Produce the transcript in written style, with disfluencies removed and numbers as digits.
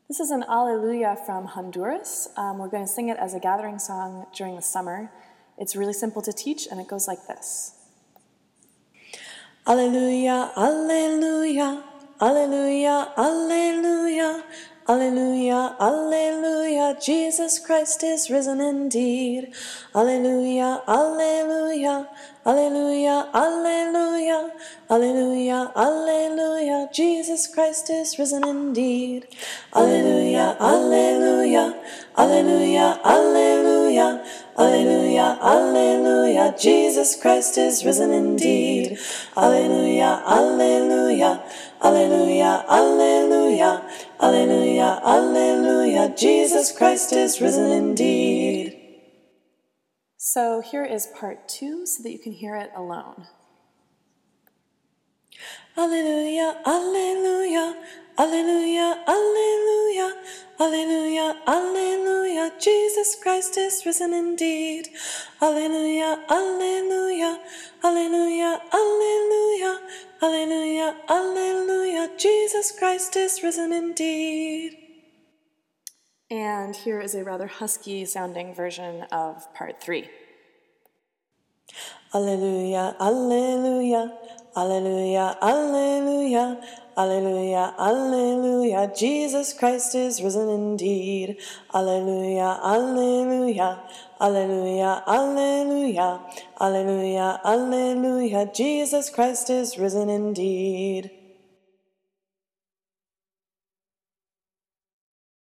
This is an Alleluia from Honduras. We're going to sing it as a gathering song during the summer. It's really simple to teach, and it goes like this. Alleluia, alleluia, alleluia, alleluia, alleluia, alleluia, Jesus Christ is risen indeed. Alleluia, alleluia, alleluia, alleluia, alleluia, alleluia, Jesus Christ is risen indeed. Alleluia, alleluia, alleluia, alleluia, alleluia, alleluia, Jesus Christ is risen indeed. Alleluia, alleluia, alleluia, alleluia, alleluia, alleluia, Jesus Christ is risen indeed. So here is part 2 so that you can hear it alone. Alleluia, alleluia, alleluia, alleluia, alleluia, alleluia, Jesus Christ is risen indeed. Alleluia, alleluia, alleluia, alleluia, alleluia, alleluia, Jesus Christ is risen indeed. And here is a rather husky sounding version of part 3. Alleluia, alleluia, alleluia, alleluia, alleluia, alleluia, Jesus Christ is risen indeed. Alleluia, alleluia, alleluia, alleluia, alleluia, alleluia, Jesus Christ is risen indeed.